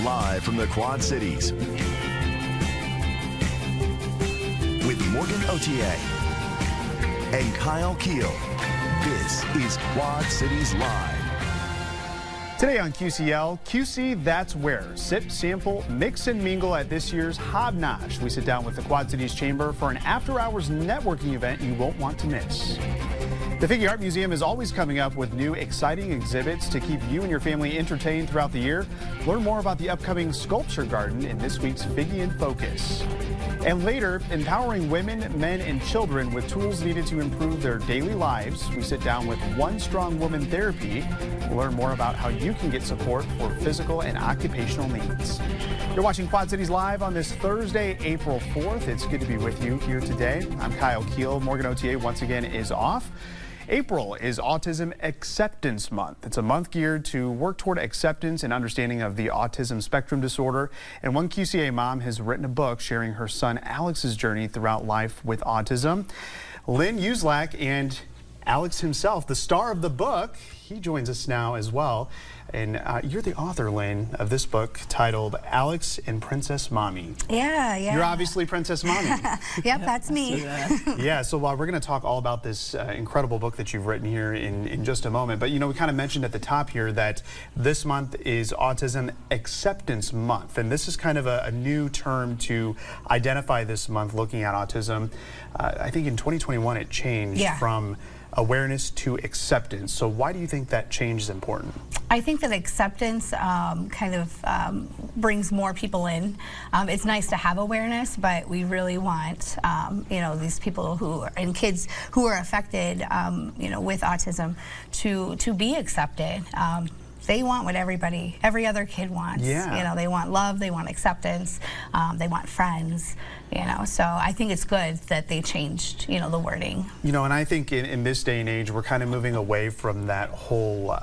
live from the Quad Cities with Morgan Otier and Kyle Keel. This is Quad Cities Live. Today on QCL, QC That's Where. Sip, sample, mix, and mingle at this year's Hobnosh. We sit down with the Quad Cities Chamber for an after-hours networking event you won't want to miss. The Figge Art Museum is always coming up with new exciting exhibits to keep you and your family entertained throughout the year. Learn more about the upcoming Sculpture Garden in this week's Figge in Focus. And later, empowering women, men, and children with tools needed to improve their daily lives. We sit down with One Strong Woman Therapy. We'll learn more about how you can get support for physical and occupational needs. You're watching Quad Cities Live on this Thursday, April 4th. It's good to be with you here today. I'm Kyle Keel. Morgan Otier once again is off. April is Autism Acceptance Month. It's a month geared to work toward acceptance and understanding of the autism spectrum disorder. And one QCA mom has written a book sharing her son Alex's journey throughout life with autism. Lynn Uselak and Alex himself, the star of the book, he joins us now as well. And you're the author, Lynn, of this book titled Alex and Princess Mommy. Yeah. You're obviously Princess Mommy. Yep, that's me. Yeah, so we're going to talk all about this incredible book that you've written here in just a moment. But, you know, we kind of mentioned at the top here that this month is Autism Acceptance Month. And this is kind of a new term to identify this month looking at autism. I think in 2021 it changed from awareness to acceptance. So why do you think that change is important? I think that acceptance brings more people in. It's nice to have awareness, but we really want, these people who are, and kids who are affected, with autism to be accepted. They want what every other kid wants. Yeah. They want love, they want acceptance, they want friends, so I think it's good that they changed, the wording. And I think in this day and age, we're kind of moving away from that whole,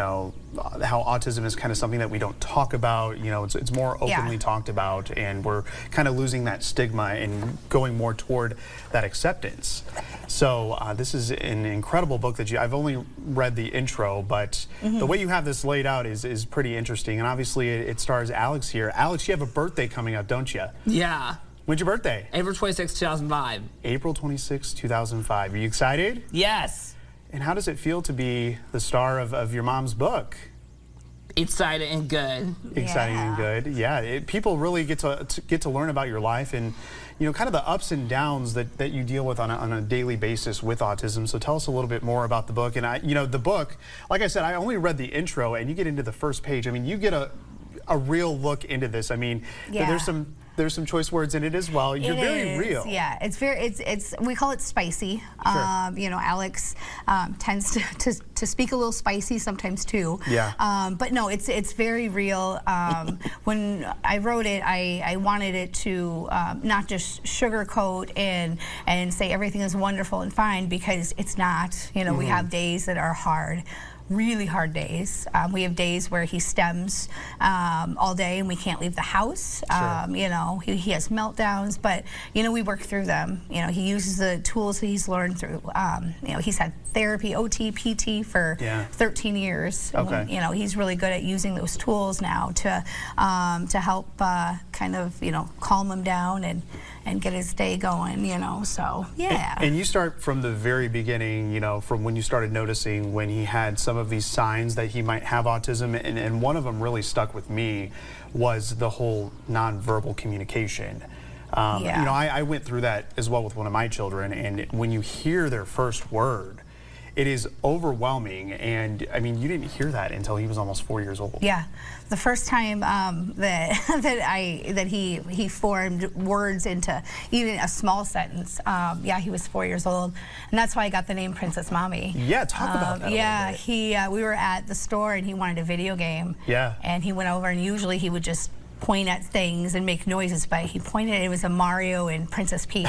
how autism is kind of something that we don't talk about. It's more openly talked about, and we're kind of losing that stigma and going more toward that acceptance. So this is an incredible book that I've only read the intro, but the way you have this laid out is pretty interesting. And obviously it stars Alex here. Alex, you have a birthday coming up, don't you? Yeah. When's your birthday? April 26, 2005. April 26, 2005. Are you excited? Yes. And how does it feel to be the star of your mom's book? Excited and good. Exciting and good. Yeah, people really get to learn about your life and kind of the ups and downs that you deal with on a daily basis with autism. So tell us a little bit more about the book. And the book, like I said, I only read the intro, and you get into the first page. I mean, you get a real look into this. I mean, there's some choice words in it as well. You're very real. Yeah, it's we call it spicy. Sure. Alex tends to speak a little spicy sometimes too. Yeah. But no, it's very real. When I wrote it, I wanted it to not just sugarcoat and say everything is wonderful and fine, because it's not. We have days that are hard. Really hard days. We have days where he stems all day and we can't leave the house. Sure. He has meltdowns, but we work through them. He uses the tools that he's learned through. He's had therapy, OT, PT for 13 years. Okay. He's really good at using those tools now to help calm him down and get his day going, so yeah. And you start from the very beginning, from when you started noticing when he had some of these signs that he might have autism, and one of them really stuck with me was the whole nonverbal communication. I went through that as well with one of my children, and when you hear their first word, it is overwhelming. And I mean, you didn't hear that until he was almost 4 years old. Yeah, the first time that he formed words into even a small sentence. He was 4 years old, and that's why I got the name Princess Mommy. Yeah, talk about that. Yeah, we were at the store and he wanted a video game. Yeah, and he went over, and usually he would just point at things and make noises, but he pointed, it was a Mario and Princess Peach.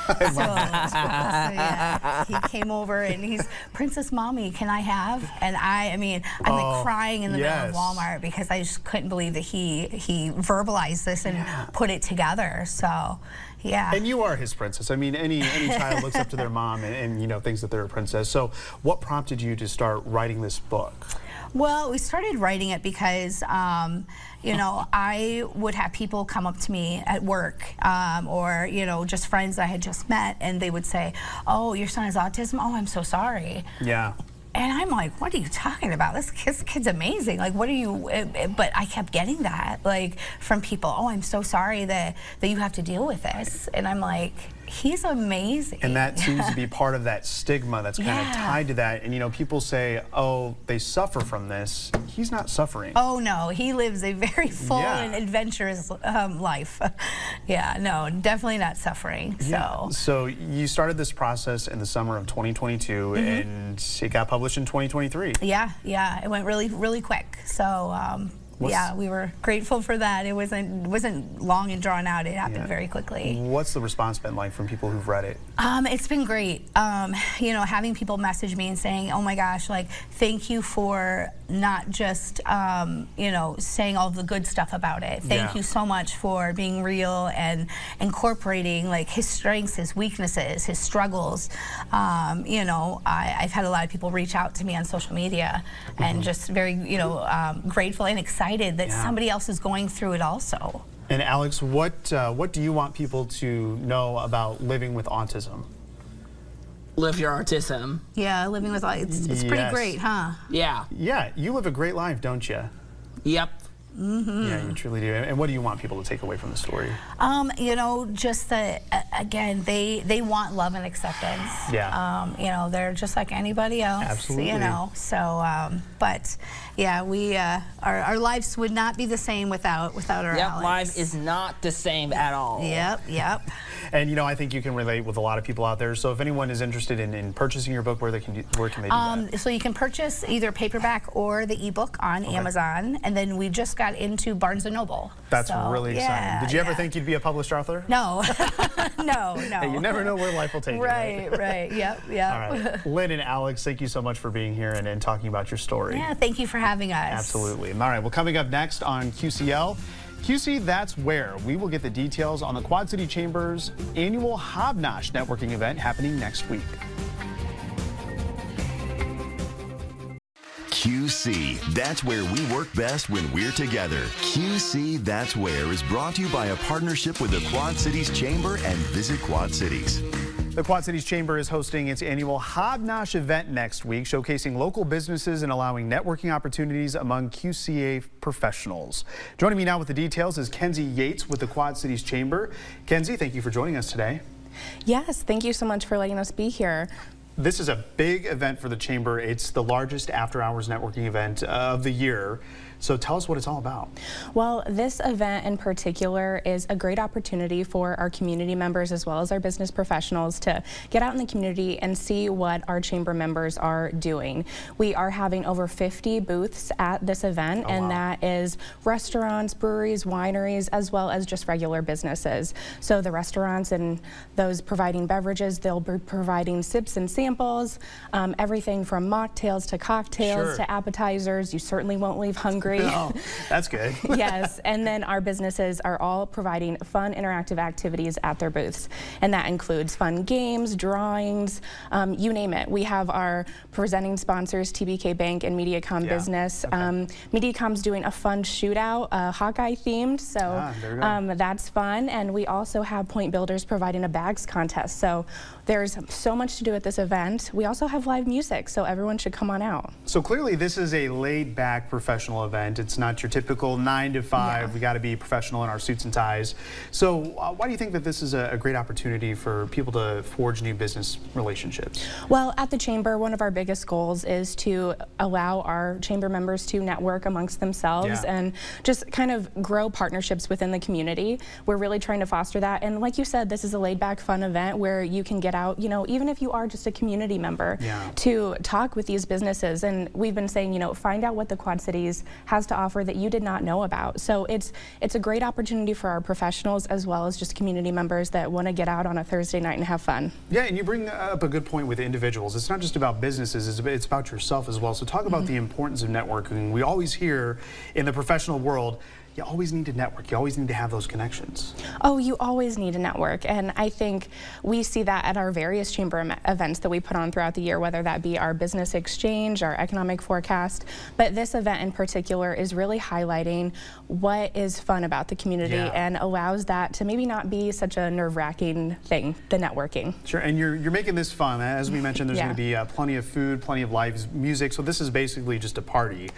He came over and he's, Princess Mommy, can I have? And I'm like crying in the middle of Walmart because I just couldn't believe that he verbalized this and put it together. So yeah. And you are his princess. I mean, any child looks up to their mom and thinks that they're a princess. So what prompted you to start writing this book? Well, we started writing it because, you know, I would have people come up to me at work or, you know, just friends I had just met, and they would say, oh, your son has autism? Oh, I'm so sorry. Yeah. And I'm like, what are you talking about? This kid's amazing. Like, what are you, but I kept getting that, like, from people. Oh, I'm so sorry that you have to deal with this. And I'm like, he's amazing. And that seems to be part of that stigma that's kind of tied to that. And, you know, people say, oh, they suffer from this. He's not suffering. Oh, no. He lives a very full and adventurous life. Yeah, no, definitely not suffering. So you started this process in the summer of 2022, and it got published in 2023. Yeah, it went really quick. So yeah, we were grateful for that. It wasn't long and drawn out. It happened very quickly. What's the response been like from people who've read it? It's been great. You know, having people message me and saying, oh my gosh, like, thank you for not just, you know, saying all the good stuff about it. Thank you so much for being real and incorporating, like, his strengths, his weaknesses, his struggles. You know, I've had a lot of people reach out to me on social media and just very, you know, grateful and excited that somebody else is going through it also. And Alex, what do you want people to know about living with autism? Live your autism. Yeah, living with autism, it's pretty great, huh? Yeah. Yeah, you live a great life, don't you? Yep. Yeah, you truly do. And what do you want people to take away from the story? You know, just that, again, they want love and acceptance. Yeah. You know, they're just like anybody else. Absolutely. You know, so, but yeah, we, our lives would not be the same without our Alex. Life is not the same at all. Yep. And, you know, I think you can relate with a lot of people out there. So if anyone is interested in purchasing your book, where can they do that? So you can purchase either paperback or the ebook on Amazon, and then we just got into Barnes & Noble. That's really exciting. Yeah, Did you ever think you'd be a published author? No. No. Hey, you never know where life will take you. Right. Yep. All right. Lynn and Alex, thank you so much for being here and talking about your story. Yeah, thank you for having us. Absolutely. All right, well, coming up next on QCL, QC That's Where, we will get the details on the Quad City Chamber's annual Hobnosh networking event happening next week. QC, that's where we work best when we're together. QC, that's where is brought to you by a partnership with the Quad Cities Chamber and Visit Quad Cities. The Quad Cities Chamber is hosting its annual Hobnosh event next week, showcasing local businesses and allowing networking opportunities among QCA professionals. Joining me now with the details is Kenzie Yates with the Quad Cities Chamber. Kenzie, thank you for joining us today. Yes, thank you so much for letting us be here. This is a big event for the Chamber. It's the largest after-hours networking event of the year. So tell us what it's all about. Well, this event in particular is a great opportunity for our community members as well as our business professionals to get out in the community and see what our chamber members are doing. We are having over 50 booths at this event, and that is restaurants, breweries, wineries, as well as just regular businesses. So the restaurants and those providing beverages, they'll be providing sips and samples, everything from mocktails to cocktails to appetizers. You certainly won't leave hungry. Oh, that's good. Yes, and then our businesses are all providing fun interactive activities at their booths, and that includes fun games, drawings, you name it. We have our presenting sponsors, TBK Bank and Mediacom Business. Mediacom's doing a fun shootout, Hawkeye themed, so that's fun, and we also have Point Builders providing a bags contest. So there's so much to do at this event. We also have live music, so everyone should come on out. So clearly this is a laid-back professional event. It's not your typical 9 to 5. We got to be professional in our suits and ties. So why do you think that this is a great opportunity for people to forge new business relationships? Well, at the Chamber, one of our biggest goals is to allow our Chamber members to network amongst themselves and just kind of grow partnerships within the community. We're really trying to foster that. And like you said, this is a laid-back, fun event where you can get out, you know, even if you are just a community member, to talk with these businesses. And we've been saying, you know, find out what the Quad Cities has to offer that you did not know about. So it's a great opportunity for our professionals as well as just community members that want to get out on a Thursday night and have fun. Yeah, and you bring up a good point with individuals. It's not just about businesses, it's about yourself as well. So talk about the importance of networking. We always hear in the professional world, you always need to network. You always need to have those connections. Oh, you always need a network, and I think we see that at our various chamber events that we put on throughout the year, whether that be our business exchange, our economic forecast, but this event in particular is really highlighting what is fun about the community and allows that to maybe not be such a nerve-wracking thing, the networking. Sure, and you're making this fun. As we mentioned, there's going to be plenty of food, plenty of live music, so this is basically just a party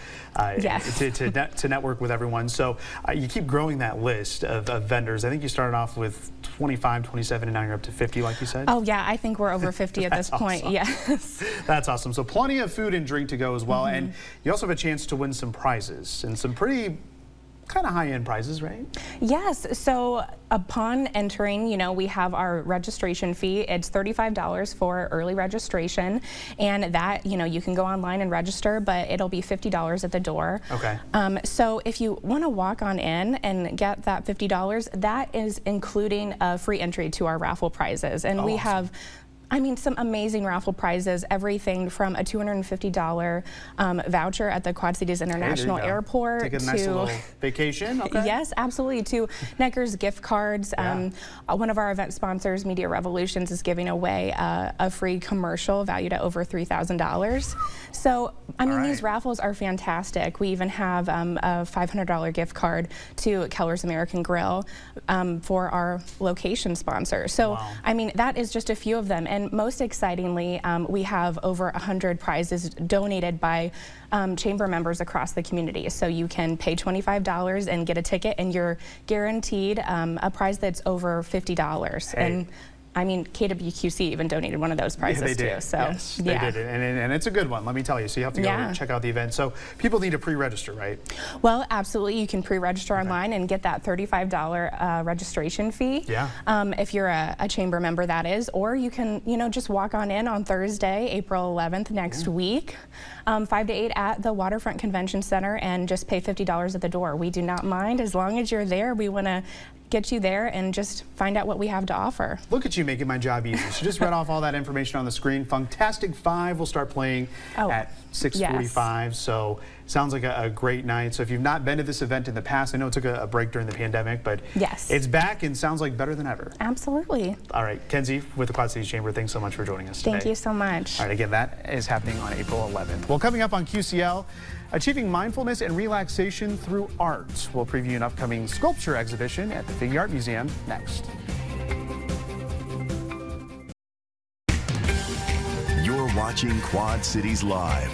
to network with everyone. So you keep growing that list of vendors. I think you started off with 25, 27, and now you're up to 50, like you said? Oh, yeah, I think we're over 50 at this point, yes. That's awesome. So plenty of food and drink to go as well, and you also have a chance to win some prizes, and some pretty kind of high-end prizes, right? Yes, so upon entering, you know, we have our registration fee. It's $35 for early registration, and that, you know, you can go online and register, but it'll be $50 at the door. Okay. So if you want to walk on in and get that $50, that is including a free entry to our raffle prizes, and we have some amazing raffle prizes, everything from a $250 voucher at the Quad Cities International Airport Take a nice little vacation. Okay. Yes, absolutely, to Necker's gift cards. One of our event sponsors, Media Revolutions, is giving away a free commercial valued at over $3,000. So, these raffles are fantastic. We even have a $500 gift card to Keller's American Grill for our location sponsor. So, that is just a few of them. And most excitingly, we have over 100 prizes donated by chamber members across the community. So you can pay $25 and get a ticket, and you're guaranteed a prize that's over $50. Hey. And KWQC even donated one of those prizes too. So yes, they did it, and it's a good one, let me tell you. So you have to go and check out the event. So people need to pre-register, right? Well, absolutely. You can pre-register online and get that $35 registration fee. If you're a chamber member, that is, or you can, just walk on in on Thursday, April 11th next week, 5 to 8 at the Waterfront Convention Center, and just pay $50 at the door. We do not mind as long as you're there. We want to get you there and just find out what we have to offer. Look at you making my job easy. So just read off all that information on the screen. Funktastic 5 will start playing at 6:45. So sounds like a great night. So if you've not been to this event in the past, I know it took a break during the pandemic, but it's back and sounds like better than ever. Absolutely. All right, Kenzie with the Quad Cities Chamber, thanks so much for joining us today. Thank you so much. All right, again, that is happening on April 11th. Well, coming up on QCL, achieving mindfulness and relaxation through art. We'll preview an upcoming sculpture exhibition at the Figge Art Museum next. You're watching Quad Cities Live.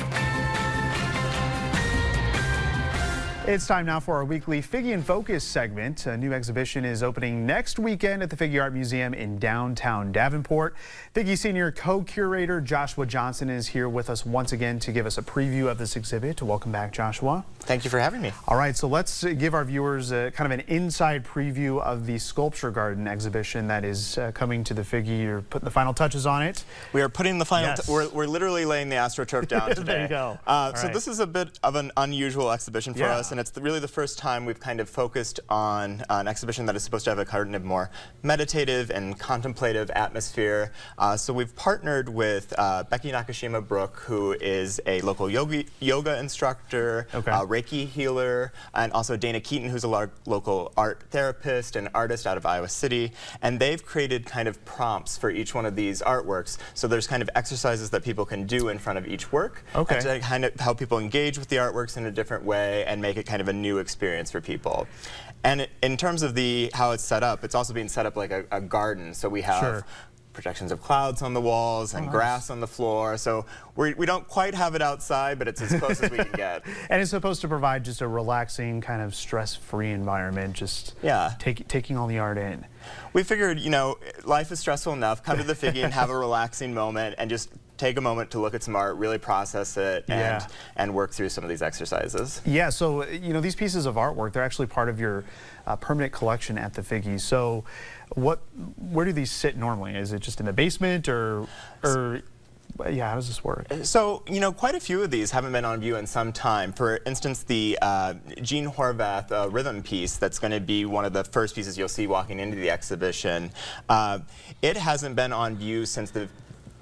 It's time now for our weekly Figge in Focus segment. A new exhibition is opening next weekend at the Figge Art Museum in downtown Davenport. Figge Senior Co-Curator Joshua Johnson is here with us once again to give us a preview of this exhibit. Welcome back, Joshua. Thank you for having me. All right, so let's give our viewers kind of an inside preview of the Sculpture Garden exhibition that is coming to the Figge. You're putting the final touches on it. We are putting the final, we're literally laying the AstroTurf down today. There you go. So this is a bit of an unusual exhibition for us, and it's really the first time we've kind of focused on an exhibition that is supposed to have a kind of more meditative and contemplative atmosphere. So we've partnered with Becky Nakashima-Brooke, who is a local yoga instructor, Reiki healer, and also Dana Keaton, who's a local art therapist and artist out of Iowa City. And they've created kind of prompts for each one of these artworks. So there's kind of exercises that people can do in front of each work to kind of help people engage with the artworks in a different way and make it kind of a new experience for people. And in terms of how it's set up, it's also being set up like a garden. So we have projections of clouds on the walls and grass on the floor. So we don't quite have it outside, but it's as close as we can get. And it's supposed to provide just a relaxing, kind of stress-free environment, just taking all the art in. We figured, life is stressful enough. Come to the Figge and have a relaxing moment and just take a moment to look at some art, really process it, and work through some of these exercises. Yeah, so, these pieces of artwork, they're actually part of your permanent collection at the Figge. So where do these sit normally? Is it just in the basement or how does this work? So, quite a few of these haven't been on view in some time. For instance, the Gene Horvath rhythm piece that's going to be one of the first pieces you'll see walking into the exhibition, it hasn't been on view since the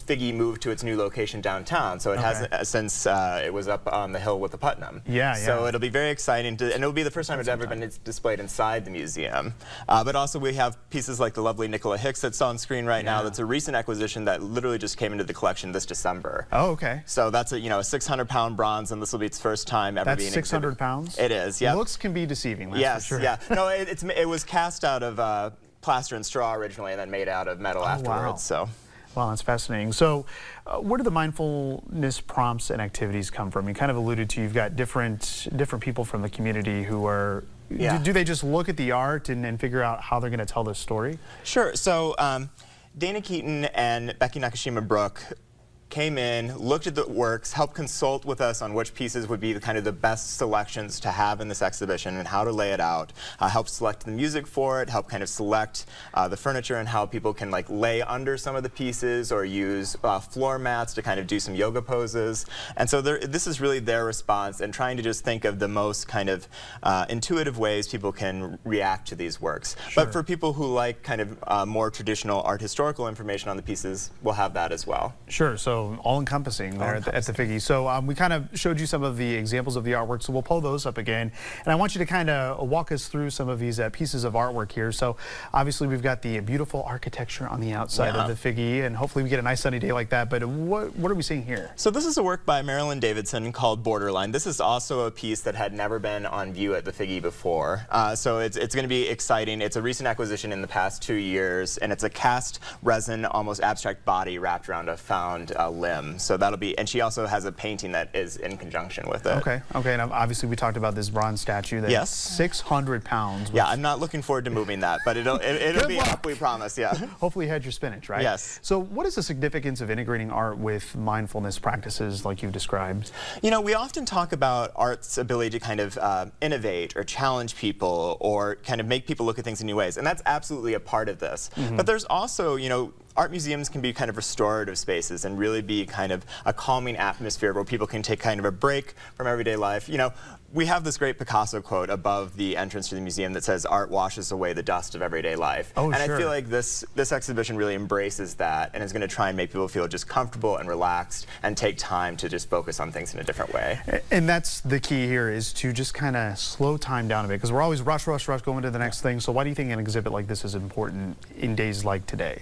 Figge moved to its new location downtown, so it hasn't since it was up on the hill with the Putnam. So it'll be very exciting, and it'll be the first time it's ever been displayed inside the museum. But also we have pieces like the lovely Nicola Hicks that's on screen right now. That's a recent acquisition that literally just came into the collection this December. Oh, okay. So that's a 600-pound bronze, and this will be its first time ever being exhibited. 600 pounds? It is. Yeah. Looks can be deceiving. That's for sure. Yeah. No, it was cast out of plaster and straw originally, and then made out of metal afterwards. Wow. So. Wow, that's fascinating. So where do the mindfulness prompts and activities come from? You kind of alluded to you've got different people from the community who are, do they just look at the art and figure out how they're going to tell this story? Sure. So Dana Keaton and Becky Nakashima-Brooke came in, looked at the works, helped consult with us on which pieces would be the best selections to have in this exhibition and how to lay it out, helped select the music for it, helped kind of select the furniture and how people can lay under some of the pieces or use floor mats to kind of do some yoga poses. And so this is really their response and trying to just think of the most kind of intuitive ways people can react to these works. Sure. But for people who like kind of more traditional art historical information on the pieces, we'll have that as well. Sure. So all-encompassing there at the Figge. So we kind of showed you some of the examples of the artwork, so we'll pull those up again. And I want you to kind of walk us through some of these pieces of artwork here. So obviously we've got the beautiful architecture on the outside of the Figge, and hopefully we get a nice sunny day like that. But what are we seeing here? So this is a work by Marilyn Davidson called Borderline. This is also a piece that had never been on view at the Figge before. So it's going to be exciting. It's a recent acquisition in the past 2 years, and it's a cast resin, almost abstract body wrapped around a found limb. So that'll be, and she also has a painting that is in conjunction with it. Okay, and obviously we talked about this bronze statue that's 600 pounds. Yeah, I'm not looking forward to moving that, but it'll be up, we promise, Hopefully you had your spinach, right? Yes. So what is the significance of integrating art with mindfulness practices like you've described? You know, we often talk about art's ability to kind of innovate or challenge people or kind of make people look at things in new ways, and that's absolutely a part of this. But there's also, art museums can be kind of restorative spaces and really be kind of a calming atmosphere where people can take kind of a break from everyday life. We have this great Picasso quote above the entrance to the museum that says, "Art washes away the dust of everyday life." Oh, and sure. I feel like this exhibition really embraces that and is going to try and make people feel just comfortable and relaxed and take time to just focus on things in a different way. And that's the key here, is to just kind of slow time down a bit, because we're always rush going to the next thing. So why do you think an exhibit like this is important in days like today?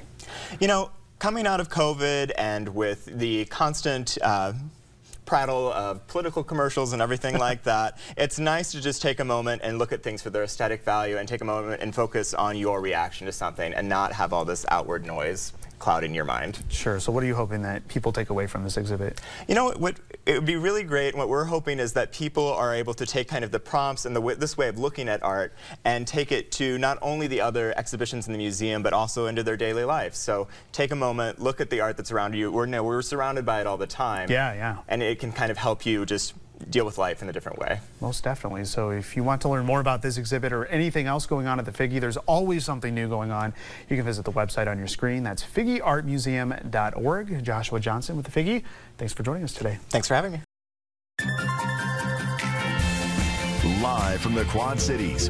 Coming out of COVID and with the constant prattle of political commercials and everything like that, it's nice to just take a moment and look at things for their aesthetic value and take a moment and focus on your reaction to something and not have all this outward noise clouding your mind. Sure. So what are you hoping that people take away from this exhibit? What it would be really great, and what we're hoping is that people are able to take kind of the prompts and this way of looking at art and take it to not only the other exhibitions in the museum, but also into their daily life. So take a moment, look at the art that's around you. We're surrounded by it all the time. Yeah. And it can kind of help you just deal with life in a different way. Most definitely. So if you want to learn more about this exhibit or anything else going on at the Figge, there's always something new going on. You can visit the website on your screen. That's FiggeArtMuseum.org. Joshua Johnson with the Figge. Thanks for joining us today. Thanks for having me. Live from the Quad Cities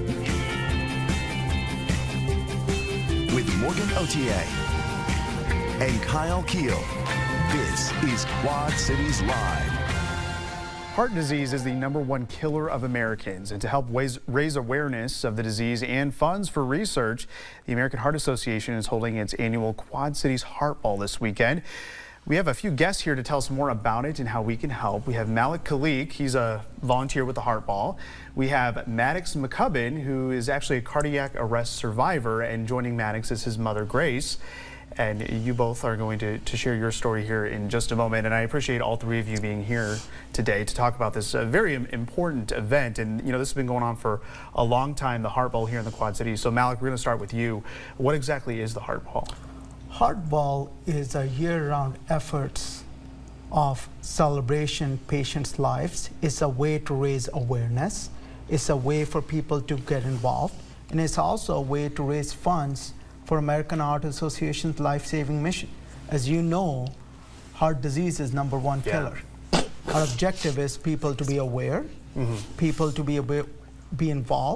with Morgan Otier and Kyle Keel. This is Quad Cities Live. Heart disease is the #1 killer of Americans, and to help raise awareness of the disease and funds for research, the American Heart Association is holding its annual Quad Cities Heart Ball this weekend. We have a few guests here to tell us more about it and how we can help. We have Malik Khalik, he's a volunteer with the Heart Ball. We have Maddox McCubbin, who is actually a cardiac arrest survivor, and joining Maddox is his mother, Grace. And you both are going to share your story here in just a moment. And I appreciate all three of you being here today to talk about this very important event. And this has been going on for a long time, the Heart Ball here in the Quad Cities. So Malik, we're going to start with you. What exactly is the Heart Ball? Heart Ball is a year-round efforts of celebration patients' lives. It's a way to raise awareness. It's a way for people to get involved. And it's also a way to raise funds for American Heart Association's life-saving mission. As you know, heart disease is #1 killer. Our objective is people to be aware, people to be involved,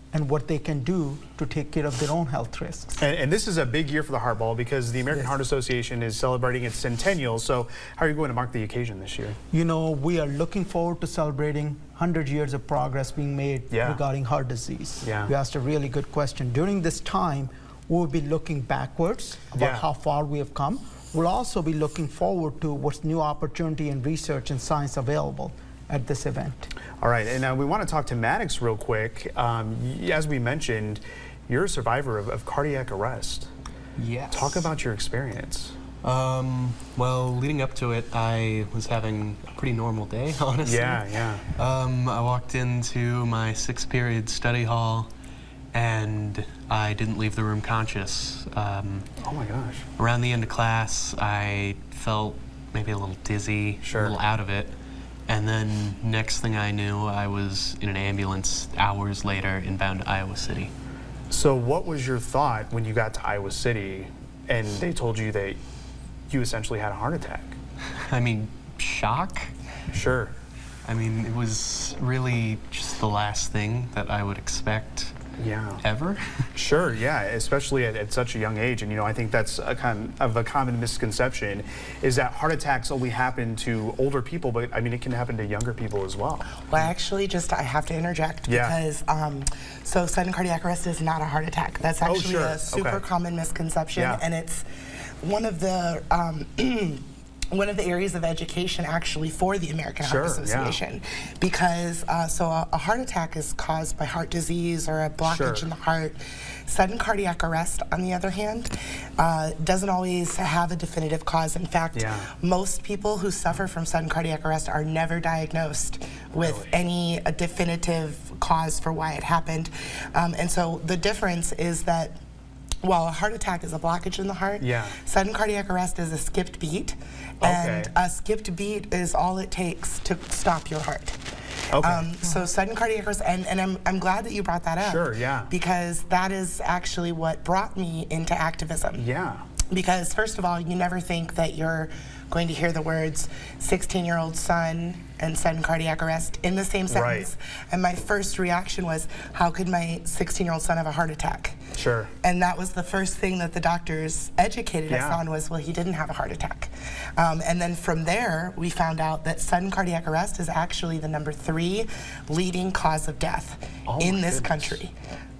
and what they can do to take care of their own health risks. And this is a big year for the Heart Ball because the American Heart Association is celebrating its centennial. So how are you going to mark the occasion this year? You know, we are looking forward to celebrating 100 years of progress being made regarding heart disease. You asked a really good question. During this time, we'll be looking backwards about how far we have come. We'll also be looking forward to what's new opportunity in research and science available at this event. All right, and we want to talk to Maddox real quick. As we mentioned, you're a survivor of cardiac arrest. Yes. Talk about your experience. Well, leading up to it, I was having a pretty normal day, honestly. Yeah. I walked into my 6th period study hall, and I didn't leave the room conscious. Oh my gosh. Around the end of class, I felt maybe a little dizzy, a little out of it. And then next thing I knew, I was in an ambulance hours later inbound to Iowa City. So what was your thought when you got to Iowa City and they told you that you essentially had a heart attack? I mean, shock? Sure. I mean, it was really just the last thing that I would expect ever. Sure, yeah, especially at such a young age. And, you know, I think that's a kind of a common misconception is that heart attacks only happen to older people, but I mean, it can happen to younger people as well. Well, actually, I have to interject because, so sudden cardiac arrest is not a heart attack. That's actually a super common misconception, and it's one of the one of the areas of education actually for the American Heart Association, because so a heart attack is caused by heart disease or a blockage in the heart. Sudden cardiac arrest, on the other hand, doesn't always have a definitive cause. In fact, most people who suffer from sudden cardiac arrest are never diagnosed with any definitive cause for why it happened. And so the difference is that while a heart attack is a blockage in the heart, sudden cardiac arrest is a skipped beat. And a skipped beat is all it takes to stop your heart. So sudden cardiac arrest, and I'm glad that you brought that up. Because that is actually what brought me into activism. Because first of all, you never think that you're going to hear the words 16-year-old son and sudden cardiac arrest in the same sentence. And my first reaction was, how could my 16-year-old son have a heart attack? And that was the first thing that the doctors educated us on was, well, he didn't have a heart attack. And then from there, we found out that sudden cardiac arrest is actually the #3 leading cause of death in this country.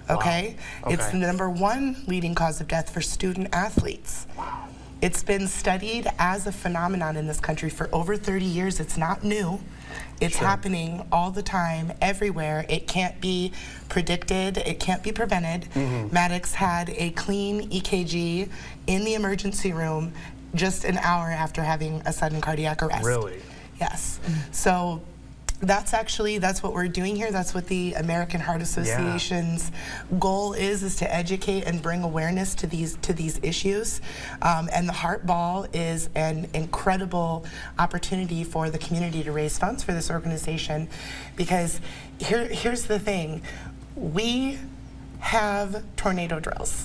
It's the #1 leading cause of death for student athletes. It's been studied as a phenomenon in this country for over 30 years. It's not new. It's happening all the time, everywhere. It can't be predicted. It can't be prevented. Maddox had a clean EKG in the emergency room just an hour after having a sudden cardiac arrest. Really? Yes. So that's what we're doing here. That's what the American Heart Association's goal is to educate and bring awareness to these issues. And the Heart Ball is an incredible opportunity for the community to raise funds for this organization, because here's the thing. We have tornado drills.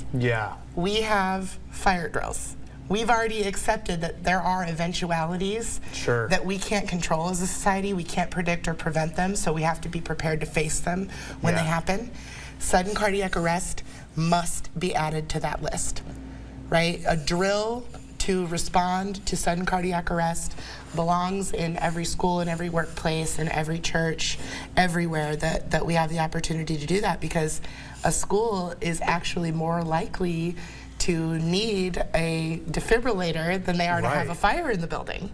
We have fire drills. We've already accepted that there are eventualities that we can't control as a society. We can't predict or prevent them, so we have to be prepared to face them when they happen. Sudden cardiac arrest must be added to that list, right? A drill to respond to sudden cardiac arrest belongs in every school, in every workplace, in every church, everywhere that we have the opportunity to do that, because a school is actually more likely to need a defibrillator than they are to have a fire in the building.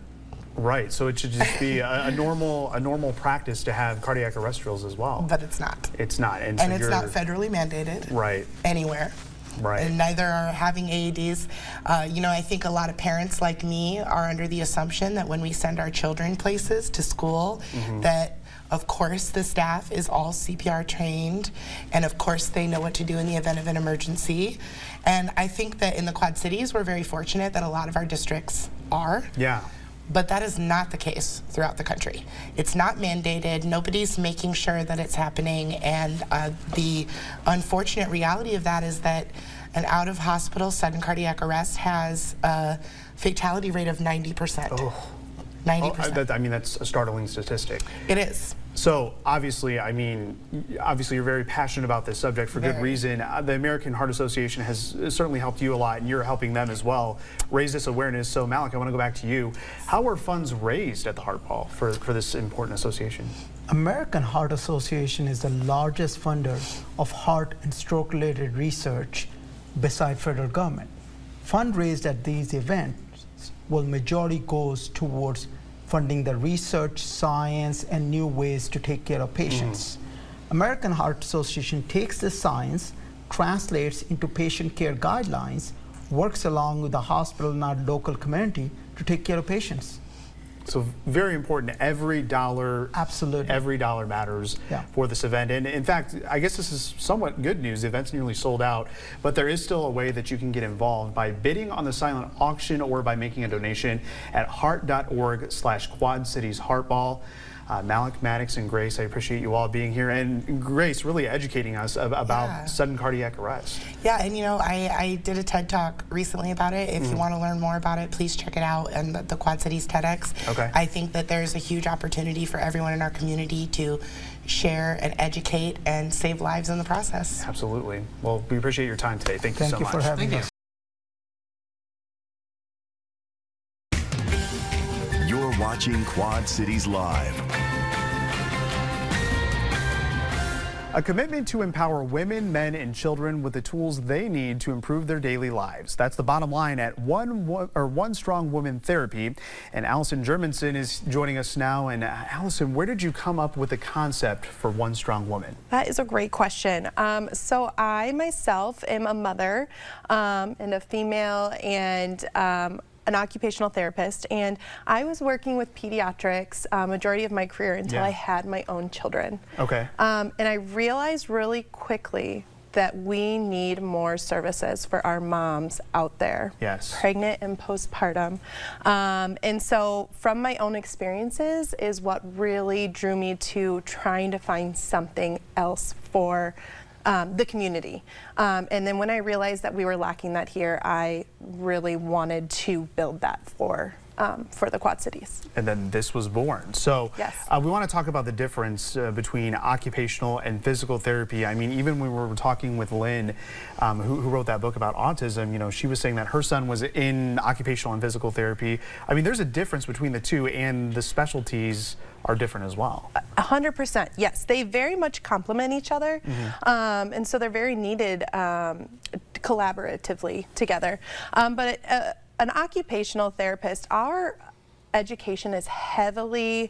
So it should just be a normal practice to have cardiac arrest drills as well. But it's not. It's not. And it's not federally mandated anywhere. And neither are having AEDs. You know, I think a lot of parents like me are under the assumption that when we send our children places to school, that of course the staff is all CPR trained, and of course they know what to do in the event of an emergency. And I think that in the Quad Cities, we're very fortunate that a lot of our districts are. But that is not the case throughout the country. It's not mandated. Nobody's making sure that it's happening. And the unfortunate reality of that is that an out-of-hospital sudden cardiac arrest has a fatality rate of 90%. 90%. I mean, that's a startling statistic. It is. So obviously, I mean, obviously you're very passionate about this subject for good reason. The American Heart Association has certainly helped you a lot, and you're helping them as well raise this awareness. So Malik, I want to go back to you. How are funds raised at the Heart Ball for this important association? American Heart Association is the largest funder of heart and stroke-related research beside federal government. Fund raised at these events will majority goes towards funding the research, science, and new ways to take care of patients. American Heart Association takes this science, translates into patient care guidelines, works along with the hospital and our local community to take care of patients. So very important. Every dollar, absolutely, every dollar matters for this event. And in fact, I guess this is somewhat good news. The event's nearly sold out, but there is still a way that you can get involved by bidding on the silent auction or by making a donation at heart.org/Quad Cities Heart Ball. Malik, Maddox, and Grace, I appreciate you all being here, and Grace really educating us about sudden cardiac arrest. Yeah, and you know, I did a TED Talk recently about it. If you want to learn more about it, please check it out and the Quad Cities TEDx. Okay. I think that there's a huge opportunity for everyone in our community to share and educate and save lives in the process. Absolutely. Well, we appreciate your time today. Thank you so much. Thank you for having us. You're watching Quad Cities Live. A commitment to empower women, men, and children with the tools they need to improve their daily lives. That's the bottom line at One Strong Woman Therapy. And Allison Germanson is joining us now. And Allison, where did you come up with the concept for One Strong Woman? That is a great question. So I myself am a mother and a female and an occupational therapist, and I was working with pediatrics majority of my career until I had my own children. Okay. And I realized really quickly that we need more services for our moms out there, pregnant and postpartum. And so from my own experiences is what really drew me to trying to find something else for the community. And then when I realized that we were lacking that here, I really wanted to build that for the Quad Cities. And then this was born. So we want to talk about the difference between occupational and physical therapy. I mean, even when we were talking with Lynn, who wrote that book about autism, you know, she was saying that her son was in occupational and physical therapy. I mean, there's a difference between the two, and the specialties are different as well. 100%, yes. They very much complement each other, and so they're very needed collaboratively together. But an occupational therapist, our education is heavily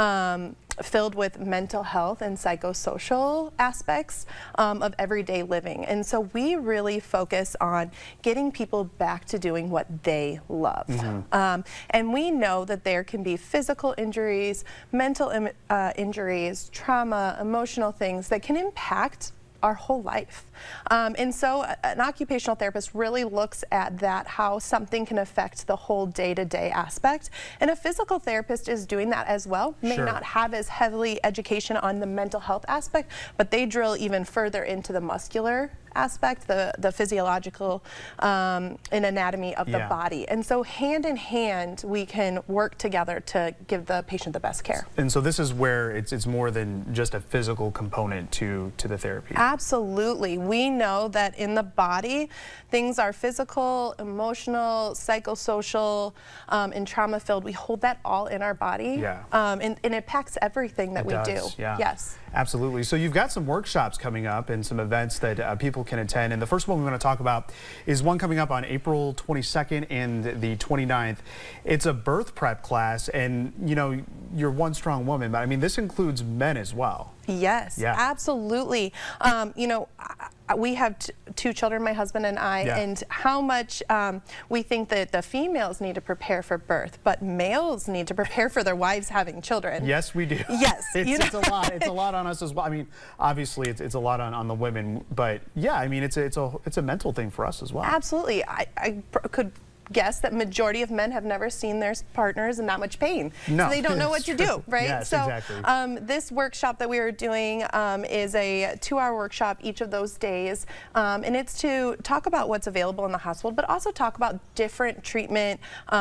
filled with mental health and psychosocial aspects of everyday living. And so we really focus on getting people back to doing what they love. And we know that there can be physical injuries, mental injuries, trauma, emotional things that can impact our whole life. And so an occupational therapist really looks at that, how something can affect the whole day-to-day aspect. And a physical therapist is doing that as well, may not have as heavily education on the mental health aspect, but they drill even further into the muscular aspect, the physiological and anatomy of the body. And so hand in hand, we can work together to give the patient the best care. And so this is where it's more than just a physical component to the therapy. Absolutely. We know that in the body, things are physical, emotional, psychosocial, and trauma-filled. We hold that all in our body. And it impacts everything that we do. Yes. Absolutely. So you've got some workshops coming up and some events that people can attend. And the first one we want to talk about is one coming up on April 22nd and the 29th. It's a birth prep class, and you know, you're One Strong Woman, but I mean, this includes men as well. Yes, absolutely. You know, we have two children, my husband and I, and how much we think that the females need to prepare for birth, but males need to prepare for their wives having children. Yes, we do. Yes. It's a lot. It's a lot on us as well. I mean, obviously it's a lot on the women, but yeah, I mean, it's a mental thing for us as well. Absolutely. I could guess that majority of men have never seen their partners in that much pain. No, so they don't know what to do, right? Yes, so exactly. This workshop that we are doing is a 2-hour workshop each of those days, and it's to talk about what's available in the hospital, but also talk about different treatment,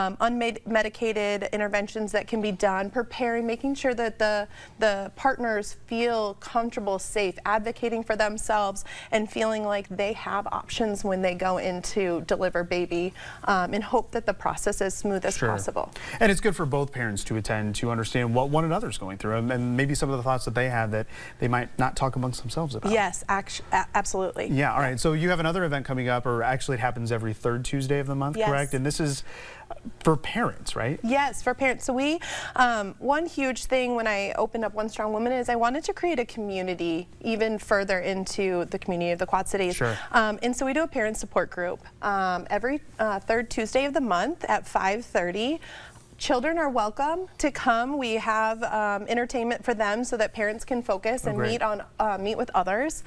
unmedicated interventions that can be done, preparing, making sure that the partners feel comfortable, safe, advocating for themselves, and feeling like they have options when they go in to deliver baby, and hope that the process is as smooth as possible. And it's good for both parents to attend to understand what one another's going through, and maybe some of the thoughts that they have that they might not talk amongst themselves about. Yes, absolutely. Yeah, all right. So you have another event coming up, or actually it happens every third Tuesday of the month, correct? And this is for parents, right? Yes, for parents. So we, one huge thing when I opened up One Strong Woman is I wanted to create a community even further into the community of the Quad Cities. Sure. And so we do a parent support group every third Tuesday of the month at 5:30. Children are welcome to come. We have entertainment for them so that parents can focus and meet with others.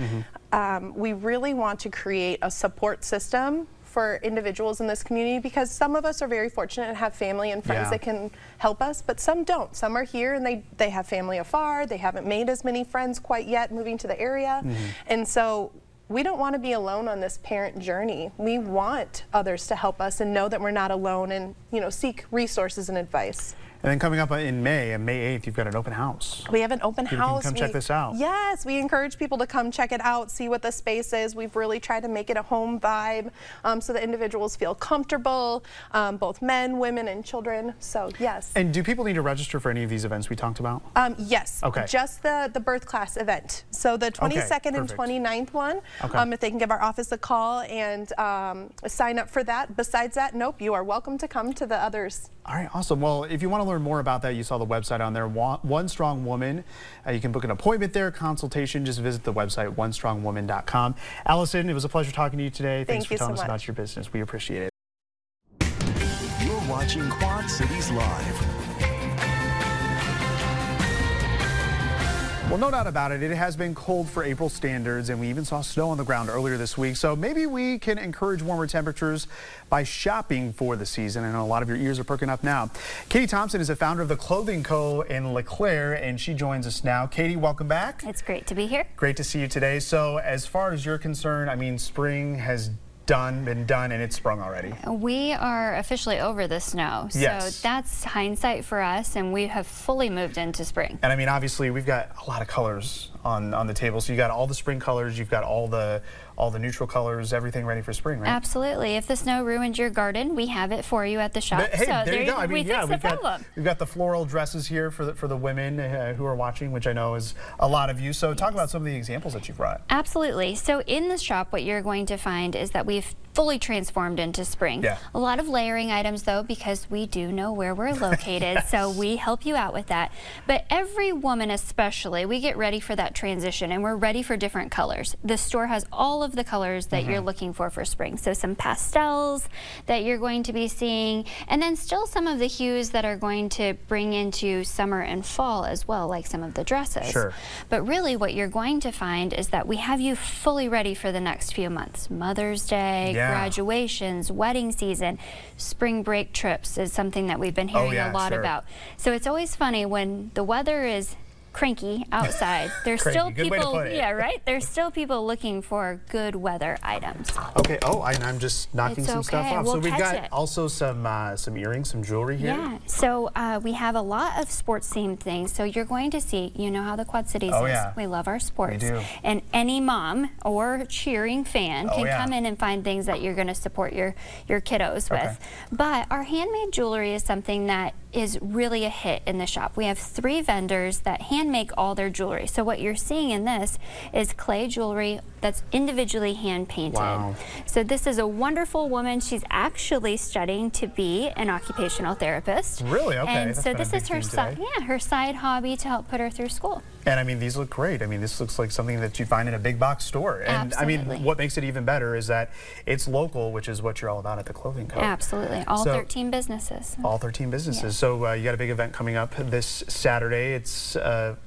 We really want to create a support system for individuals in this community, because some of us are very fortunate and have family and friends that can help us, but some don't. Some are here and they have family afar. They haven't made as many friends quite yet moving to the area. And so we don't want to be alone on this parent journey. We want others to help us and know that we're not alone, and seek resources and advice. And then coming up in May, on May 8th, you've got an open house. We have an open house. Come check this out. Yes, we encourage people to come check it out, see what the space is. We've really tried to make it a home vibe so that individuals feel comfortable, both men, women, and children. So, yes. And do people need to register for any of these events we talked about? Yes. Okay. Just the birth class event. So the 22nd and 29th one, if they can give our office a call and sign up for that. Besides that, nope, you are welcome to come to the others. All right, awesome. Well, if you want to learn more about that, you saw the website on there, One Strong Woman. You can book an appointment there, consultation. Just visit the website, onestrongwoman.com. Allison, it was a pleasure talking to you today. Thanks for telling us about your business. We appreciate it. You're watching Quad Cities Live. Well, no doubt about it, it has been cold for April standards, and we even saw snow on the ground earlier this week. So maybe we can encourage warmer temperatures by shopping for the season. I know a lot of your ears are perking up now. Katie Thompson is the founder of the Clothing Co. in LeClaire, and she joins us now. Katie, welcome back. It's great to be here. Great to see you today. So as far as you're concerned, I mean, spring has been done, and it's sprung already. We are officially over the snow, so that's hindsight for us, and we have fully moved into spring. And I mean, obviously, we've got a lot of colors on the table. So you got all the spring colors, you've got all the neutral colors, everything ready for spring, right? Absolutely. If the snow ruined your garden, we have it for you at the shop. But, hey, so there you go. I mean, we've got the floral dresses here for the women who are watching, which I know is a lot of you. So talk about some of the examples that you've brought. Absolutely. So in the shop, what you're going to find is that we've fully transformed into spring. Yeah. A lot of layering items, though, because we do know where we're located, so we help you out with that. But every woman especially, we get ready for that transition, and we're ready for different colors. The store has all of the colors that you're looking for spring. So some pastels that you're going to be seeing, and then still some of the hues that are going to bring into summer and fall as well, like some of the dresses. Sure. But really what you're going to find is that we have you fully ready for the next few months. Mother's Day, graduations, wedding season, spring break trips is something that we've been hearing a lot about. So it's always funny when the weather is cranky outside. There's still people, right? There's still people looking for good weather items. Okay. Oh, I'm just knocking some stuff off. So we've got also some earrings, some jewelry here. Yeah. So we have a lot of sports themed things. So you're going to see, you know how the Quad Cities is. We love our sports. We do. And any mom or cheering fan can come in and find things that you're going to support your kiddos with. But our handmade jewelry is something that is really a hit in the shop. We have 3 vendors that hand make all their jewelry. So what you're seeing in this is clay jewelry that's individually hand painted. Wow. So this is a wonderful woman. She's actually studying to be an occupational therapist. Really? Okay. And so this is her her side hobby to help put her through school. And I mean, these look great. I mean, this looks like something that you find in a big box store. And I mean, what makes it even better is that it's local, which is what you're all about at the Clothing Co. Absolutely. All 13 businesses. All 13 businesses. So you got a big event coming up this Saturday. It's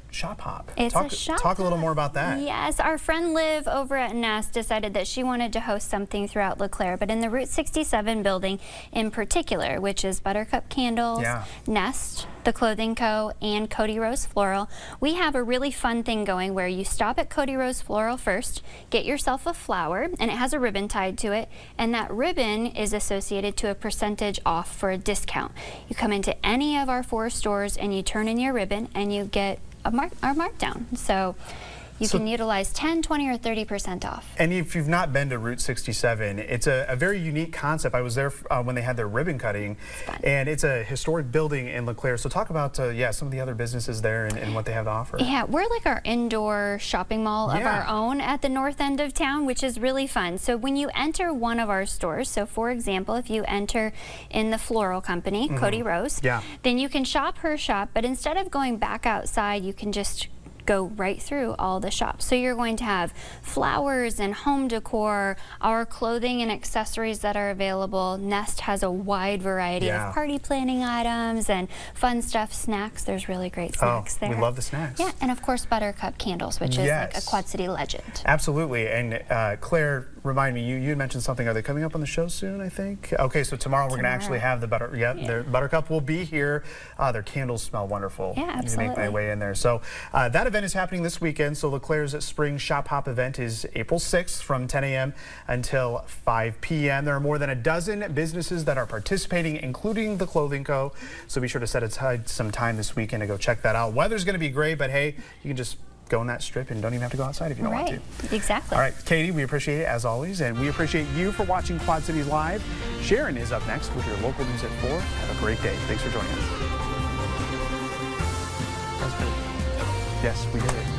Shop Hop. It's a shop Talk a little more about that. Yes, our friend Liv over at Nest decided that she wanted to host something throughout LeClaire, but in the Route 67 building in particular, which is Buttercup Candles, Nest, The Clothing Co., and Cody Rose Floral. We have a really fun thing going where you stop at Cody Rose Floral first, get yourself a flower, and it has a ribbon tied to it, and that ribbon is associated to a percentage off for a discount. You come into any of our 4 stores and you turn in your ribbon and you get our markdown. So you can utilize 10, 20, or 30% off. And if you've not been to Route 67, it's a very unique concept. I was there when they had their ribbon cutting, and it's a historic building in LeClaire. So talk about, some of the other businesses there and what they have to offer. Yeah, we're like our indoor shopping mall of our own at the north end of town, which is really fun. So when you enter one of our stores, so for example, if you enter in the floral company, Cody Rose, then you can shop her shop, but instead of going back outside, you can just go right through all the shops. So you're going to have flowers and home decor, our clothing and accessories that are available. Nest has a wide variety of party planning items and fun stuff, snacks. There's really great snacks there. We love the snacks. Yeah, and of course Buttercup Candles, which is like a Quad City legend. Absolutely. And Claire, remind me, you had mentioned something. Are they coming up on the show soon, I think? Okay, so tomorrow we're going to actually have the Buttercup will be here. Their candles smell wonderful. Yeah, absolutely. Make my way in there. So that event is happening this weekend. So LeClaire's Spring Shop Hop event is April 6th from 10 a.m. until 5 p.m. There are more than a dozen businesses that are participating, including the Clothing Co. So be sure to set aside some time this weekend to go check that out. Weather's going to be great, but hey, you can just go on that strip and don't even have to go outside if you don't want to. Exactly. All right, Katie, we appreciate it as always, and we appreciate you for watching Quad Cities Live. Sharon is up next with your local news at 4. Have a great day. Thanks for joining us. Yes, we did it.